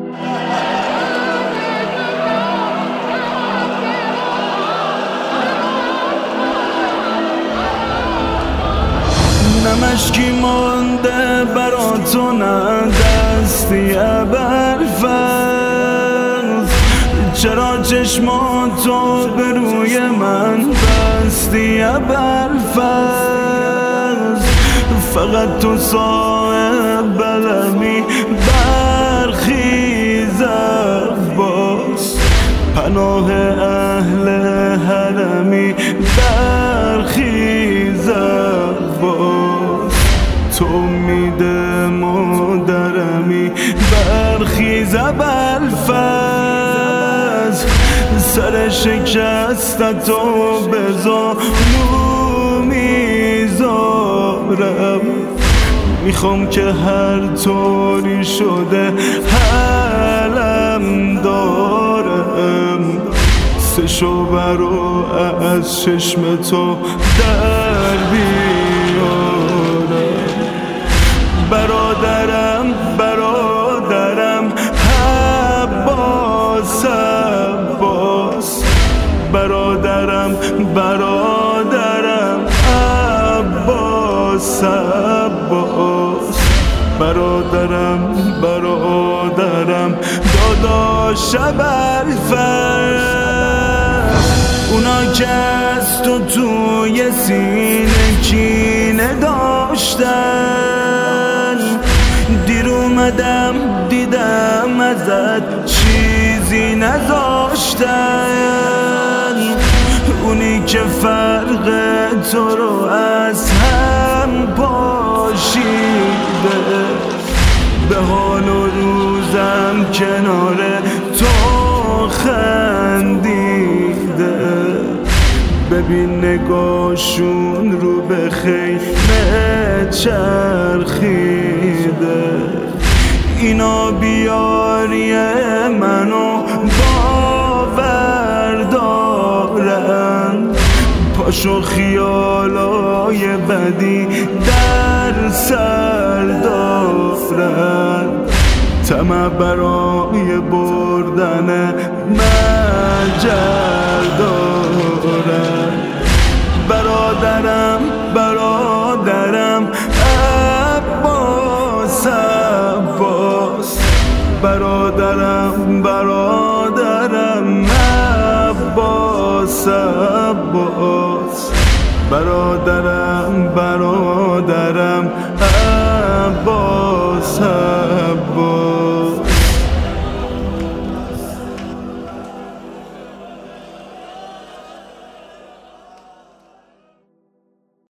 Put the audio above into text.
نمشکی مانده برا تو، نه دستی ابرفز. چرا چشماتو به روی من بستی ابرفز؟ فقط تو صاحب بلمی، برخیز عباس. پناه اهل حرمی، برخیز عباس. تو میده مادرمی، برخیز ابوالفضل. سر شکستتو بذار میذارم. میخوام که هر طوری شده حالم دارم. سشو برو از چشم تو در بیارم. برادرم برادرم عباس عباس. برادرم برادرم عباس عباس. برادرم برادرم داداش ابوالفضل. اونا که از تو توی سینه کینه داشتن، دیر اومدم دیدم ازت چیزی نذاشتن. اونی که فرق تو رو از هم پاشیده، به حال و روزم کنار تو خندیده. ببین نگاشون رو به خیمه چرخیده. اینا بیاری منو باور دارن، پاشو خیالای بدی در سر دارن. طمع برای بردن مجر دارن. برادرم برادرم عباس عباس. برادرم برادرم عباس عباس. برادرم برادرم عباس عباس.